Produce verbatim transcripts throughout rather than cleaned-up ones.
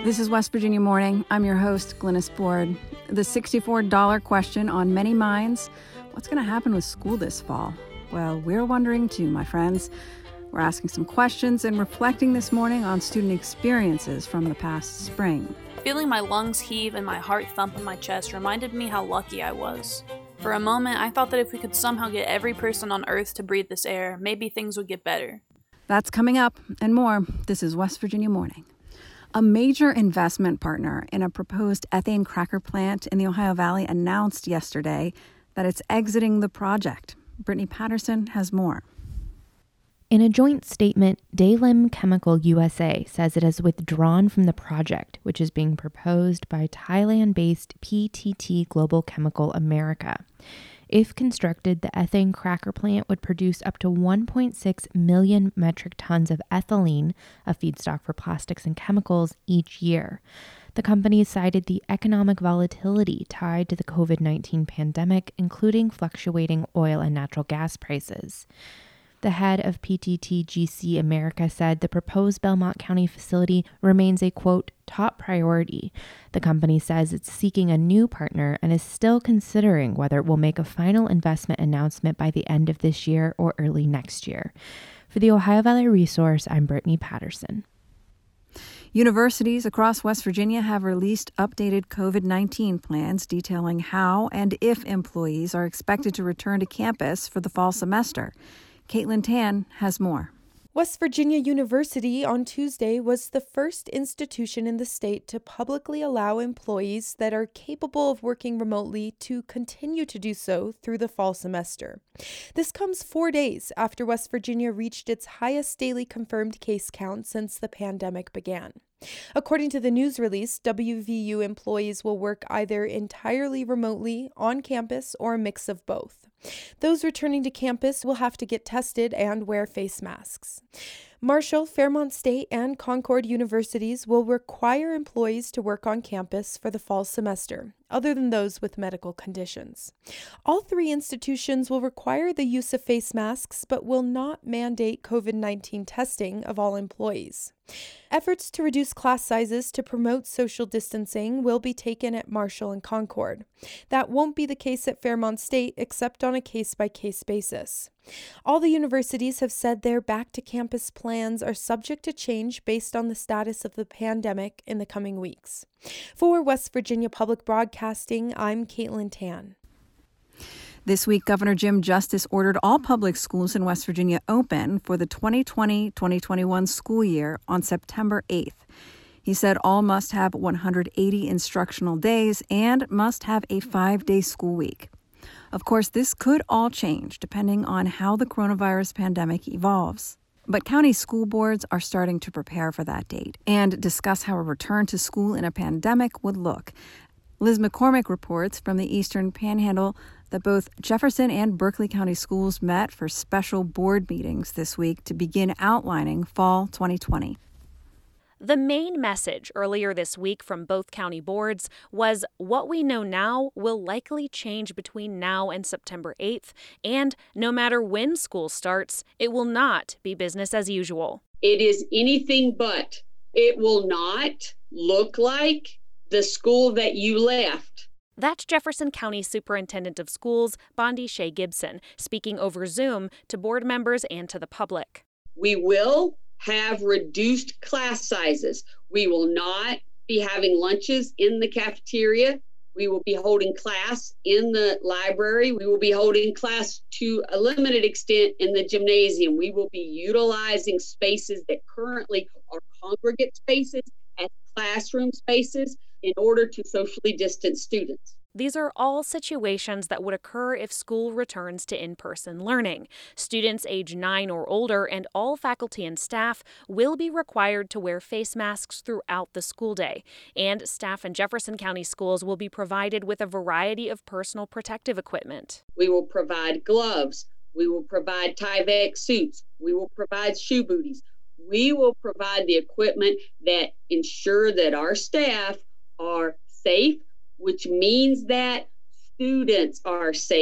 This is West Virginia Morning. I'm your host, Glynis Board. The sixty-four dollars question on many minds: what's going to happen with school this fall? Well, we're wondering too, my friends. We're asking some questions and reflecting this morning on student experiences from the past spring. Feeling my lungs heave and my heart thump in my chest reminded me how lucky I was. For a moment, I thought that if we could somehow get every person on Earth to breathe this air, maybe things would get better. That's coming up and more. This is West Virginia Morning. A major investment partner in a proposed ethane cracker plant in the Ohio Valley announced yesterday that it's exiting the project. Brittany Patterson has more. In a joint statement, Dalim Chemical U S A says it has withdrawn from the project, which is being proposed by Thailand-based P T T Global Chemical America. If constructed, the ethane cracker plant would produce up to one point six million metric tons of ethylene, a feedstock for plastics and chemicals, each year. The company cited the economic volatility tied to the covid nineteen pandemic, including fluctuating oil and natural gas prices. The head of P T T G C America said the proposed Belmont County facility remains a, quote, top priority. The company says it's seeking a new partner and is still considering whether it will make a final investment announcement by the end of this year or early next year. For the Ohio Valley Resource, I'm Brittany Patterson. Universities across West Virginia have released updated covid nineteen plans detailing how and if employees are expected to return to campus for the fall semester. Caitlin Tan has more. West Virginia University on Tuesday was the first institution in the state to publicly allow employees that are capable of working remotely to continue to do so through the fall semester. This comes four days after West Virginia reached its highest daily confirmed case count since the pandemic began. According to the news release, W V U employees will work either entirely remotely, on campus, or a mix of both. Those returning to campus will have to get tested and wear face masks. Marshall, Fairmont State, and Concord universities will require employees to work on campus for the fall semester, other than those with medical conditions. All three institutions will require the use of face masks, but will not mandate covid nineteen testing of all employees. Efforts to reduce class sizes to promote social distancing will be taken at Marshall and Concord. That won't be the case at Fairmont State, except on a case-by-case basis. All the universities have said their back-to-campus plans are subject to change based on the status of the pandemic in the coming weeks. For West Virginia Public Broadcasting, I'm Caitlin Tan. This week, Governor Jim Justice ordered all public schools in West Virginia open for the twenty twenty twenty twenty-one school year on September eighth. He said all must have one hundred eighty instructional days and must have a five-day school week. Of course, this could all change depending on how the coronavirus pandemic evolves. But county school boards are starting to prepare for that date and discuss how a return to school in a pandemic would look. Liz McCormick reports from the Eastern Panhandle that both Jefferson and Berkeley County schools met for special board meetings this week to begin outlining fall twenty twenty. The main message earlier this week from both county boards was what we know now will likely change between now and September eighth, and no matter when school starts, it will not be business as usual. It is anything but. It will not look like the school that you left. That's Jefferson County Superintendent of Schools, Bondi Shea Gibson, speaking over Zoom to board members and to the public. We will have reduced class sizes. We will not be having lunches in the cafeteria. We will be holding class in the library. We will be holding class to a limited extent in the gymnasium. We will be utilizing spaces that currently are congregate spaces as classroom spaces in order to socially distance students. These are all situations that would occur if school returns to in-person learning. Students age nine or older and all faculty and staff will be required to wear face masks throughout the school day. And staff in Jefferson County schools will be provided with a variety of personal protective equipment. We will provide gloves. We will provide Tyvek suits. We will provide shoe booties. We will provide the equipment that ensure that our staff are safe, which means that students are safe.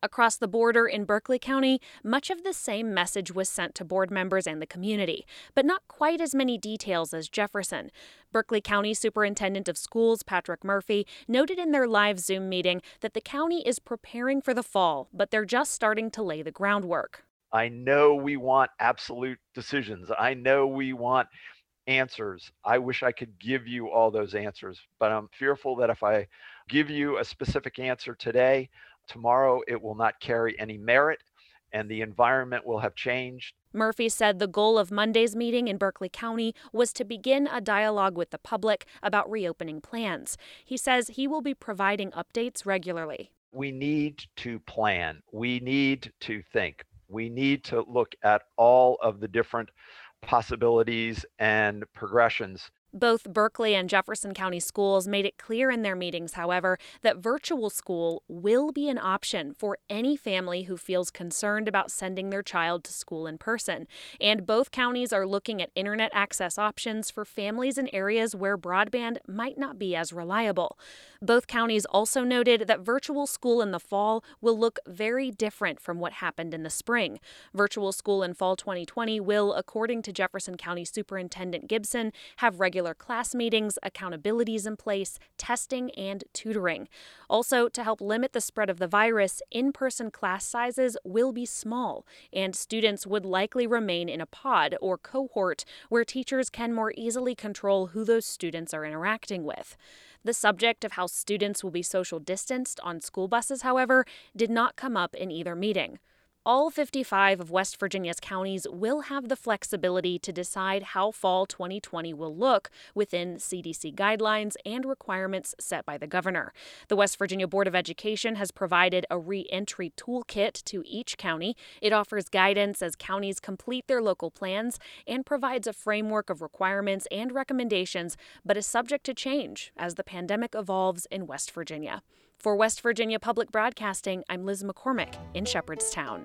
Across the border in Berkeley County, much of the same message was sent to board members and the community, but not quite as many details as Jefferson. Berkeley County Superintendent of Schools Patrick Murphy noted in their live Zoom meeting that the county is preparing for the fall, but they're just starting to lay the groundwork. I know we want absolute decisions. I know we want answers. I wish I could give you all those answers, but I'm fearful that if I give you a specific answer today, tomorrow it will not carry any merit and the environment will have changed. Murphy said the goal of Monday's meeting in Berkeley County was to begin a dialogue with the public about reopening plans. He says he will be providing updates regularly. We need to plan. We need to think. We need to look at all of the different possibilities and progressions. Both Berkeley and Jefferson County schools made it clear in their meetings, however, that virtual school will be an option for any family who feels concerned about sending their child to school in person. And both counties are looking at internet access options for families in areas where broadband might not be as reliable. Both counties also noted that virtual school in the fall will look very different from what happened in the spring. Virtual school in fall twenty twenty will, according to Jefferson County Superintendent Gibson, have regular class meetings, accountabilities in place, testing, and tutoring. Also, to help limit the spread of the virus, in-person class sizes will be small, and students would likely remain in a pod or cohort where teachers can more easily control who those students are interacting with. The subject of how students will be social distanced on school buses, however, did not come up in either meeting. All fifty-five of West Virginia's counties will have the flexibility to decide how fall twenty twenty will look within C D C guidelines and requirements set by the governor. The West Virginia Board of Education has provided a re-entry toolkit to each county. It offers guidance as counties complete their local plans and provides a framework of requirements and recommendations, but is subject to change as the pandemic evolves in West Virginia. For West Virginia Public Broadcasting, I'm Liz McCormick in Shepherdstown.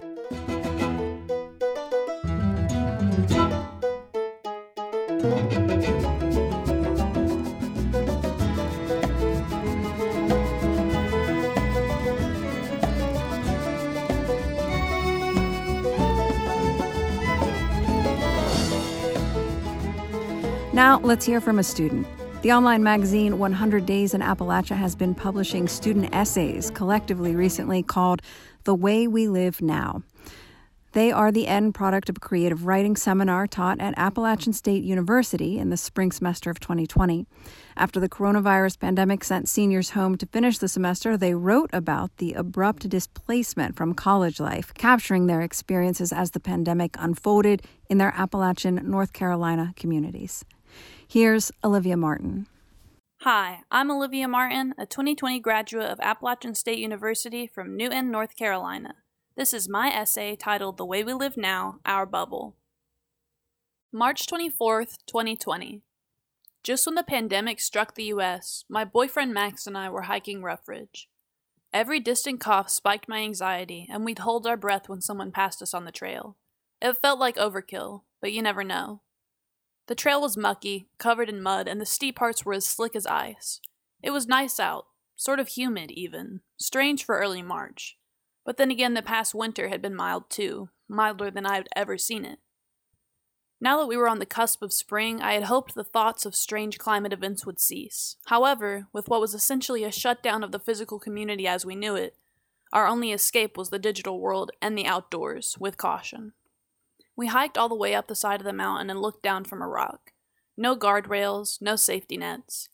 Now, let's hear from a student. The online magazine one hundred Days in Appalachia has been publishing student essays, collectively recently called The Way We Live Now. They are the end product of a creative writing seminar taught at Appalachian State University in the spring semester of twenty twenty. After the coronavirus pandemic sent seniors home to finish the semester, they wrote about the abrupt displacement from college life, capturing their experiences as the pandemic unfolded in their Appalachian, North Carolina communities. Here's Olivia Martin. Hi, I'm Olivia Martin, a twenty twenty graduate of Appalachian State University from Newton, North Carolina. This is my essay titled The Way We Live Now, Our Bubble. March twenty-fourth, twenty twenty. Just when the pandemic struck the U S, my boyfriend Max and I were hiking Rough Ridge. Every distant cough spiked my anxiety, and we'd hold our breath when someone passed us on the trail. It felt like overkill, but you never know. The trail was mucky, covered in mud, and the steep parts were as slick as ice. It was nice out, sort of humid even, strange for early March. But then again, the past winter had been mild too, milder than I had ever seen it. Now that we were on the cusp of spring, I had hoped the thoughts of strange climate events would cease. However, with what was essentially a shutdown of the physical community as we knew it, our only escape was the digital world and the outdoors, with caution. We hiked all the way up the side of the mountain and looked down from a rock. No guardrails, no safety nets.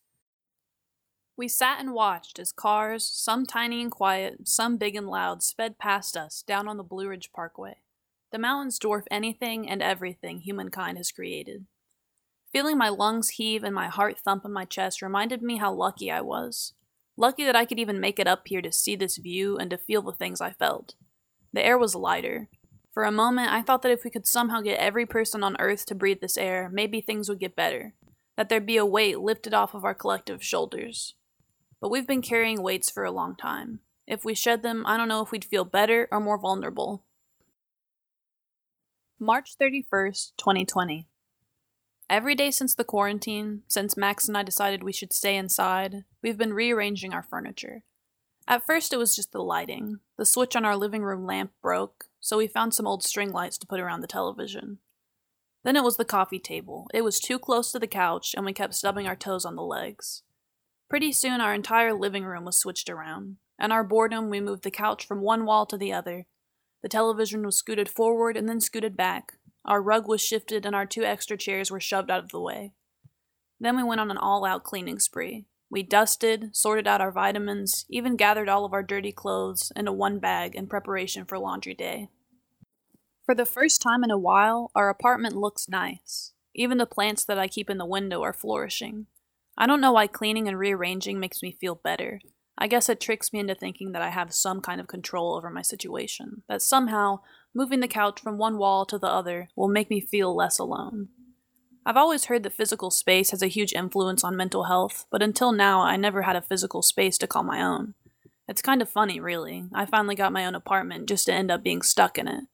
We sat and watched as cars, some tiny and quiet, some big and loud, sped past us down on the Blue Ridge Parkway. The mountains dwarf anything and everything humankind has created. Feeling my lungs heave and my heart thump in my chest reminded me how lucky I was. Lucky that I could even make it up here to see this view and to feel the things I felt. The air was lighter. For a moment, I thought that if we could somehow get every person on Earth to breathe this air, maybe things would get better. That there'd be a weight lifted off of our collective shoulders. But we've been carrying weights for a long time. If we shed them, I don't know if we'd feel better or more vulnerable. March thirty-first, twenty twenty. Every day since the quarantine, since Max and I decided we should stay inside, we've been rearranging our furniture. At first, it was just the lighting. The switch on our living room lamp broke, so we found some old string lights to put around the television. Then it was the coffee table. It was too close to the couch, and we kept stubbing our toes on the legs. Pretty soon, our entire living room was switched around. In our boredom, we moved the couch from one wall to the other. The television was scooted forward and then scooted back. Our rug was shifted, and our two extra chairs were shoved out of the way. Then we went on an all-out cleaning spree. We dusted, sorted out our vitamins, even gathered all of our dirty clothes into one bag in preparation for laundry day. For the first time in a while, our apartment looks nice. Even the plants that I keep in the window are flourishing. I don't know why cleaning and rearranging makes me feel better. I guess it tricks me into thinking that I have some kind of control over my situation, that somehow moving the couch from one wall to the other will make me feel less alone. I've always heard that physical space has a huge influence on mental health, but until now I never had a physical space to call my own. It's kind of funny, really. I finally got my own apartment just to end up being stuck in it.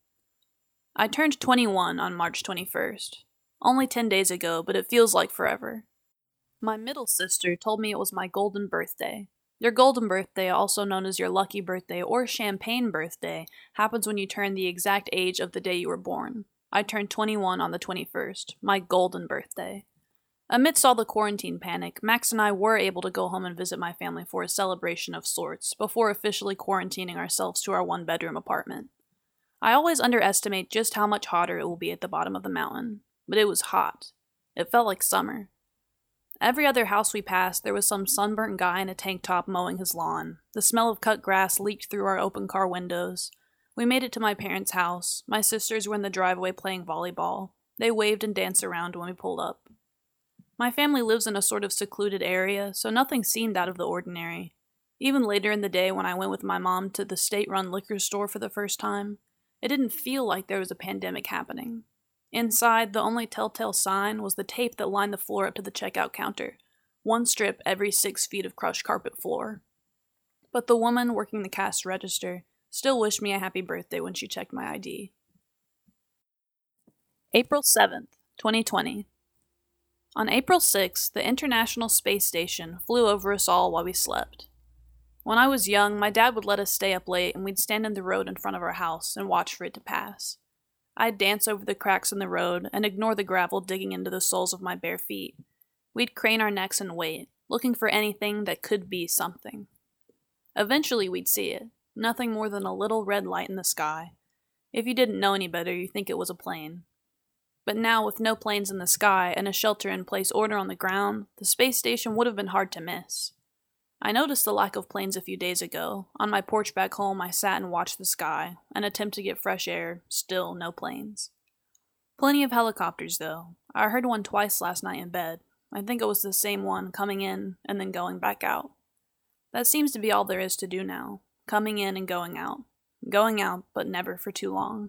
I turned twenty-one on March twenty-first. Only ten days ago, but it feels like forever. My middle sister told me it was my golden birthday. Your golden birthday, also known as your lucky birthday or champagne birthday, happens when you turn the exact age of the day you were born. I turned twenty-one on the twenty-first, my golden birthday. Amidst all the quarantine panic, Max and I were able to go home and visit my family for a celebration of sorts, before officially quarantining ourselves to our one-bedroom apartment. I always underestimate just how much hotter it will be at the bottom of the mountain, but it was hot. It felt like summer. Every other house we passed, there was some sunburnt guy in a tank top mowing his lawn. The smell of cut grass leaked through our open car windows. We made it to my parents' house. My sisters were in the driveway playing volleyball. They waved and danced around when we pulled up. My family lives in a sort of secluded area, so nothing seemed out of the ordinary. Even later in the day when I went with my mom to the state-run liquor store for the first time, it didn't feel like there was a pandemic happening. Inside, the only telltale sign was the tape that lined the floor up to the checkout counter, one strip every six feet of crushed carpet floor. But the woman working the cash register still wished me a happy birthday when she checked my I D. April seventh, twenty twenty. On April sixth, the International Space Station flew over us all while we slept. When I was young, my dad would let us stay up late and we'd stand in the road in front of our house and watch for it to pass. I'd dance over the cracks in the road and ignore the gravel digging into the soles of my bare feet. We'd crane our necks and wait, looking for anything that could be something. Eventually we'd see it, nothing more than a little red light in the sky. If you didn't know any better, you'd think it was a plane. But now, with no planes in the sky and a shelter-in-place order on the ground, the space station would have been hard to miss. I noticed the lack of planes a few days ago. On my porch back home, I sat and watched the sky, an attempt to get fresh air, still no planes. Plenty of helicopters, though. I heard one twice last night in bed. I think it was the same one coming in and then going back out. That seems to be all there is to do now, coming in and going out. Going out, but never for too long.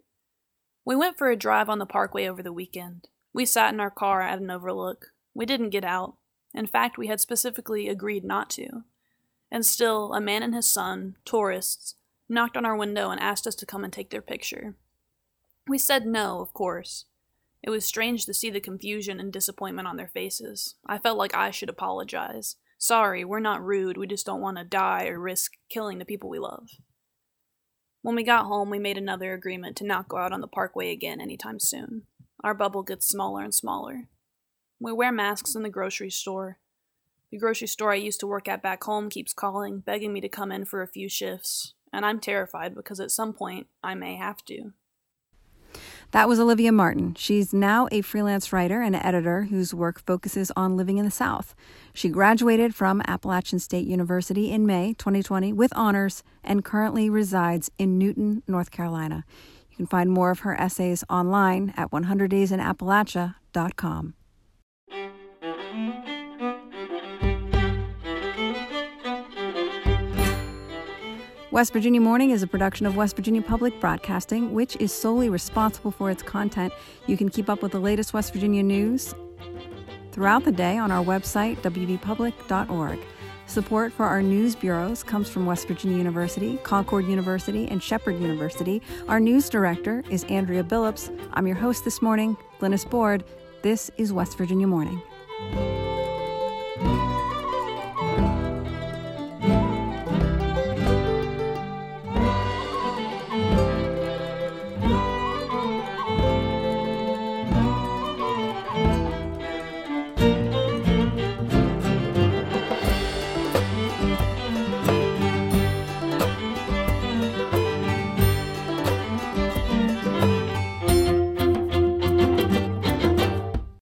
We went for a drive on the parkway over the weekend. We sat in our car at an overlook. We didn't get out. In fact, we had specifically agreed not to. And still, a man and his son, tourists, knocked on our window and asked us to come and take their picture. We said no, of course. It was strange to see the confusion and disappointment on their faces. I felt like I should apologize. Sorry, we're not rude, we just don't want to die or risk killing the people we love. When we got home, we made another agreement to not go out on the parkway again anytime soon. Our bubble gets smaller and smaller. We wear masks in the grocery store. The grocery store I used to work at back home keeps calling, begging me to come in for a few shifts, and I'm terrified because at some point I may have to. That was Olivia Martin. She's now a freelance writer and editor whose work focuses on living in the South. She graduated from Appalachian State University in May twenty twenty with honors and currently resides in Newton, North Carolina. You can find more of her essays online at one hundred days in appalachia dot com. West Virginia Morning is a production of West Virginia Public Broadcasting, which is solely responsible for its content. You can keep up with the latest West Virginia news throughout the day on our website, w v public dot org. Support for our news bureaus comes from West Virginia University, Concord University, and Shepherd University. Our news director is Andrea Billups. I'm your host this morning, Glynis Board. This is West Virginia Morning.